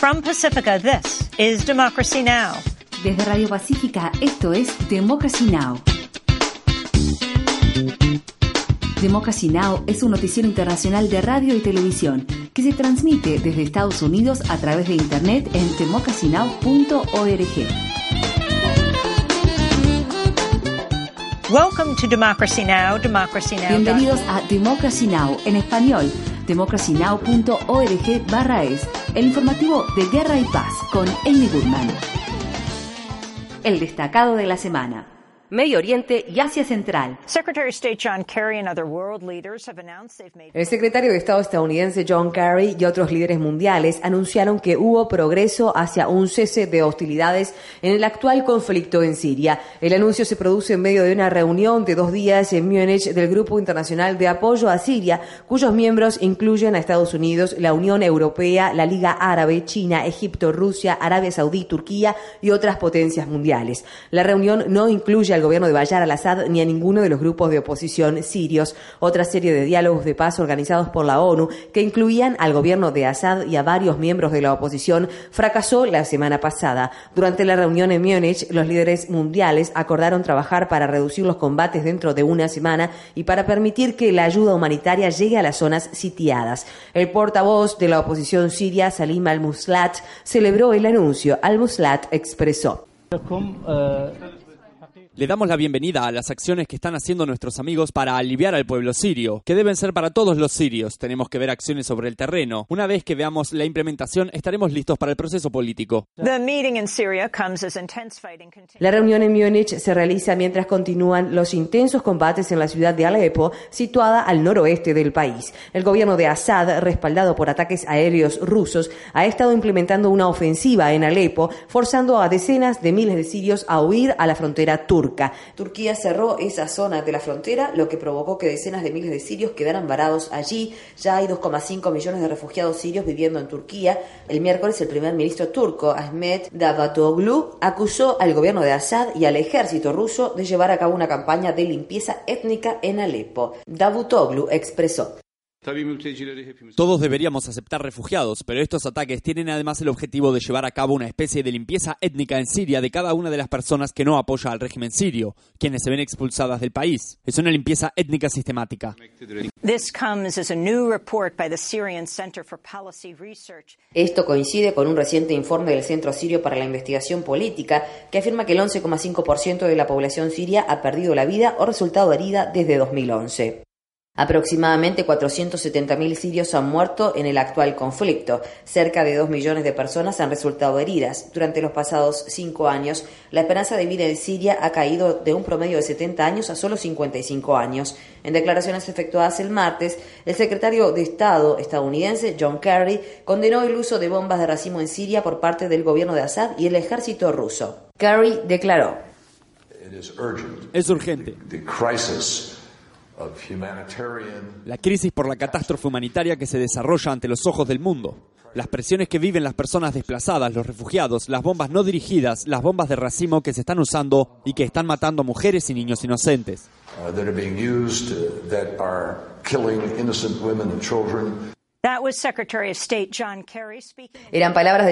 From Pacifica, this is Democracy Now! Desde Radio Pacífica, esto es Democracy Now! Democracy Now! Es un noticiero internacional de radio y televisión que se transmite desde Estados Unidos a través de Internet en democracynow.org. Welcome to Democracy Now! Democracy Now! Bienvenidos a Democracy Now! En español, democracynow.org/es, el informativo de Guerra y Paz con Amy Goodman. El destacado de la semana. Medio Oriente y Asia Central. El secretario de Estado estadounidense John Kerry y otros líderes mundiales anunciaron que hubo progreso hacia un cese de hostilidades en el actual conflicto en Siria. El anuncio se produce en medio de una reunión de 2 días en Múnich del Grupo Internacional de Apoyo a Siria, cuyos miembros incluyen a Estados Unidos, la Unión Europea, la Liga Árabe, China, Egipto, Rusia, Arabia Saudí, Turquía y otras potencias mundiales. La reunión no incluye al gobierno de Bashar al-Assad ni a ninguno de los grupos de oposición sirios. Otra serie de diálogos de paz organizados por la ONU, que incluían al gobierno de Assad y a varios miembros de la oposición, fracasó la semana pasada. Durante la reunión en Múnich, los líderes mundiales acordaron trabajar para reducir los combates dentro de una semana y para permitir que la ayuda humanitaria llegue a las zonas sitiadas. El portavoz de la oposición siria, Salim al-Muslat, celebró el anuncio. Al-Muslat expresó: Le damos la bienvenida a las acciones que están haciendo nuestros amigos para aliviar al pueblo sirio, que deben ser para todos los sirios. Tenemos que ver acciones sobre el terreno. Una vez que veamos la implementación, estaremos listos para el proceso político. The meeting in Syria comes as intense fighting continues. La reunión en Múnich se realiza mientras continúan los intensos combates en la ciudad de Alepo, situada al noroeste del país. El gobierno de Assad, respaldado por ataques aéreos rusos, ha estado implementando una ofensiva en Alepo, forzando a decenas de miles de sirios a huir a la frontera turca. Turquía cerró esa zona de la frontera, lo que provocó que decenas de miles de sirios quedaran varados allí. Ya hay 2,5 millones de refugiados sirios viviendo en Turquía. El miércoles, el primer ministro turco, Ahmet Davutoglu, acusó al gobierno de Assad y al ejército ruso de llevar a cabo una campaña de limpieza étnica en Alepo. Davutoglu expresó: Todos deberíamos aceptar refugiados, pero estos ataques tienen además el objetivo de llevar a cabo una especie de limpieza étnica en Siria de cada una de las personas que no apoya al régimen sirio, quienes se ven expulsadas del país. Es una limpieza étnica sistemática. Esto coincide con un reciente informe del Centro Sirio para la Investigación Política que afirma que el 11,5% de la población siria ha perdido la vida o resultado herida desde 2011. Aproximadamente 470.000 sirios han muerto en el actual conflicto. Cerca de 2 millones de personas han resultado heridas. Durante los pasados 5 años, la esperanza de vida en Siria ha caído de un promedio de 70 años a solo 55 años. En declaraciones efectuadas el martes, el secretario de Estado estadounidense, John Kerry, condenó el uso de bombas de racimo en Siria por parte del gobierno de Assad y el ejército ruso. Kerry declaró: Es urgente. La crisis por la catástrofe humanitaria que se desarrolla ante los ojos del mundo, las presiones que viven las personas desplazadas, los refugiados, las bombas no dirigidas, las bombas de racimo que se están usando y que están matando a mujeres y niños inocentes. That was Secretary of State John Kerry speaking. Eran palabras de